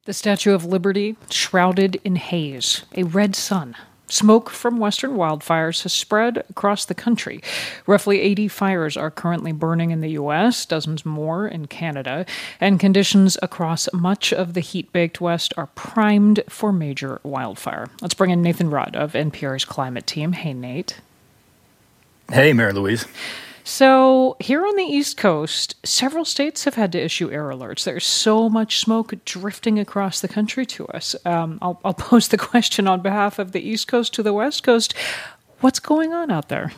The Statue of Liberty shrouded in haze, a red sun. Smoke from western wildfires has spread across the country. Roughly 80 fires are currently burning in the U.S., dozens more in Canada, and conditions across much of the heat-baked West are primed for major wildfire. Let's bring in Nathan Rudd of NPR's climate team. Hey, Nate. Hey, Mary Louise. So here on the East Coast, several states have had to issue air alerts. There's so much smoke drifting across the country to us. I'll pose the question on behalf of the East Coast to the West Coast. What's going on out there?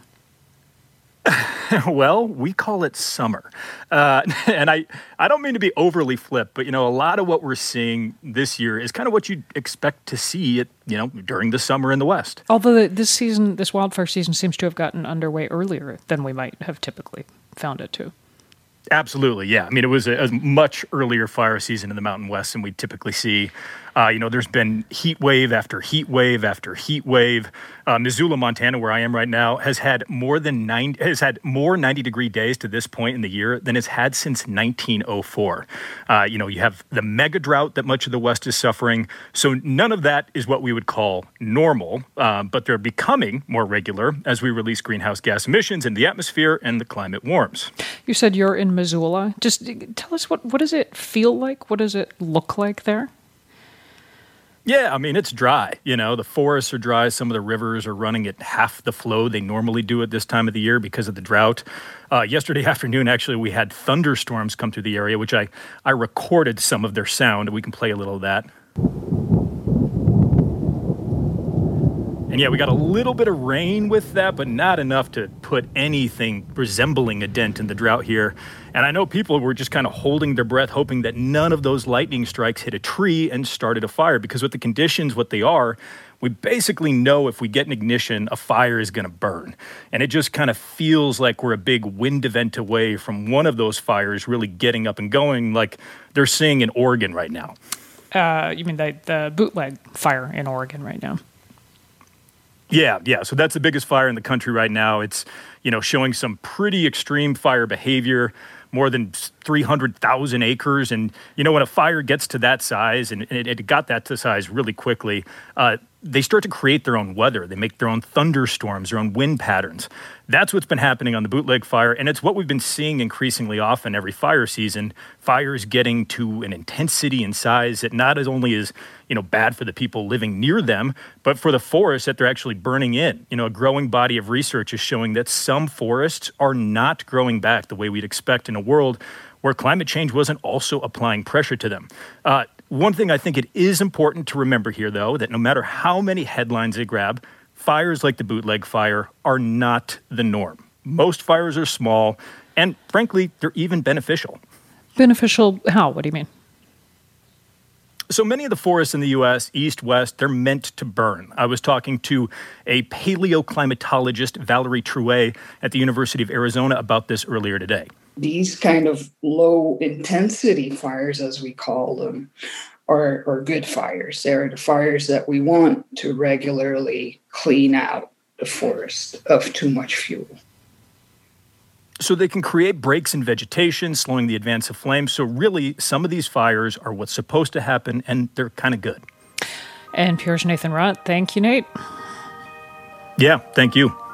Well, we call it summer. And I don't mean to be overly flip, but, a lot of what we're seeing this year is kind of what you'd expect to see during the summer in the West. Although this wildfire season seems to have gotten underway earlier than we might have typically found it to. Absolutely, yeah. I mean, it was a much earlier fire season in the Mountain West than we typically see. There's been heat wave after heat wave after heat wave. Missoula, Montana, where I am right now, has had more 90-degree days to this point in the year than it's had since 1904. You have the mega drought that much of the West is suffering. So none of that is what we would call normal, but they're becoming more regular as we release greenhouse gas emissions in the atmosphere and the climate warms. You said you're in Missoula. Just tell us, what does it feel like? What does it look like there? Yeah, I mean, it's dry. The forests are dry. Some of the rivers are running at half the flow they normally do at this time of the year because of the drought. Yesterday afternoon, actually, we had thunderstorms come through the area, which I recorded some of their sound. We can play a little of that. And yeah, we got a little bit of rain with that, but not enough to put anything resembling a dent in the drought here. And I know people were just kind of holding their breath, hoping that none of those lightning strikes hit a tree and started a fire. Because with the conditions, what they are, we basically know if we get an ignition, a fire is going to burn. And it just kind of feels like we're a big wind event away from one of those fires really getting up and going, like they're seeing in Oregon right now. You mean the bootleg fire in Oregon right now? Yeah. So that's the biggest fire in the country right now. It's, showing some pretty extreme fire behavior, more than 300,000 acres. And, when a fire gets to that size, and it got that to size really quickly, they start to create their own weather. They make their own thunderstorms, their own wind patterns. That's what's been happening on the bootleg fire, and it's what we've been seeing increasingly often every fire season. Fires getting to an intensity and size that not only is, bad for the people living near them, but for the forests that they're actually burning in. A growing body of research is showing that some forests are not growing back the way we'd expect in a world where climate change wasn't also applying pressure to them. One thing I think it is important to remember here, though, that no matter how many headlines they grab, fires like the bootleg fire are not the norm. Most fires are small, and frankly, they're even beneficial. Beneficial how? What do you mean? So many of the forests in the U.S., east, west, they're meant to burn. I was talking to a paleoclimatologist, Valerie Trouet, at the University of Arizona about this earlier today. These kind of low-intensity fires, as we call them, are good fires. They're the fires that we want to regularly clean out the forest of too much fuel. So they can create breaks in vegetation, slowing the advance of flames. So really, some of these fires are what's supposed to happen, and they're kind of good. NPR's Nathan Rudd. Thank you, Nate. Yeah, thank you.